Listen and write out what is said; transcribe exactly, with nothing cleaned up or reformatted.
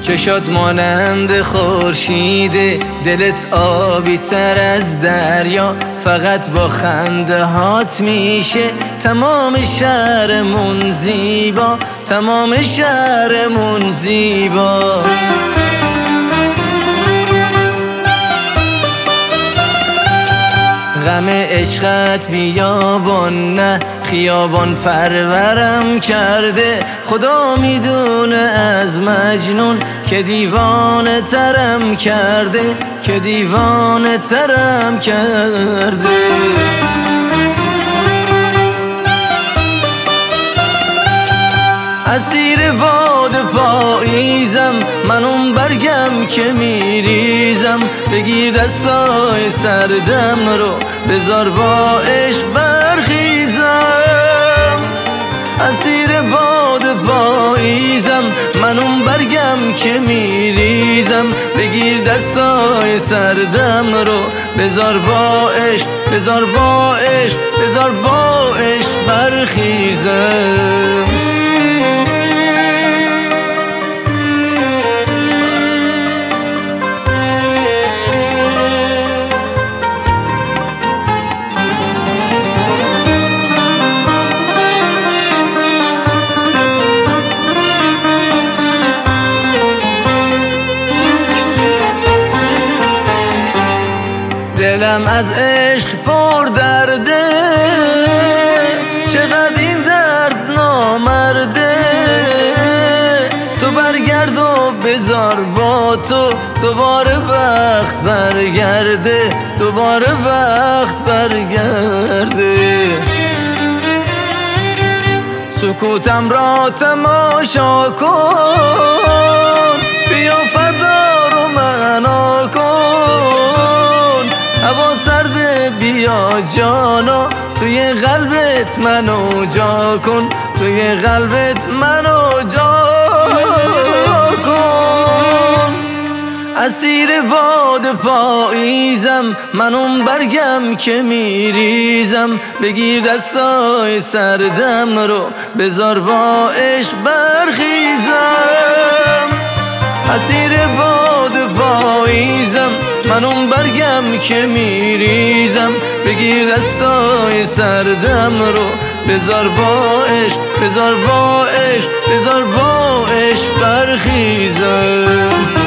چشات مانند خورشیده، دلت آبی تر از دریا، فقط با خنده هات میشه تمام شهرمون زیبا، تمام شهرمون زیبا. غم عشقت بیابان نه خیابان پرورم کرده، خدا میدونه از مجنون که دیوانه ترم کرده، که دیوانه ترم کرده. اسیر باد پاییزم، من اون برگم که میریزم، بگیر دستای سردم رو بذار با عشق برخیزم. اسیر باد پاییزم، من اون برگم که میریزم، بگیر دستای سردم رو بذار با عشق، بذار با عشق، بذار با عشق برخیزم. دلم از عشق پر درده، چقدر این درد نامرده. تو برگرد و بذار با تو دوباره وقت برگرده، دوباره وقت برگرده. سکوتم را تماشا کن، بیا فردا رو معنا کن. هوا سرده بیا جانا، توی قلبت منو جا کن، توی قلبت منو جا کن. اسیر باد پاییزم، من اون برگم که میریزم، بگیر دستای سردم رو بذار با عشق برخیزم. اسیر باد پاییزم، من اون برگم که میریزم، بگیر دستای سردم رو بذار با عشق، بذار با عشق، بذار با عشق برخیزم.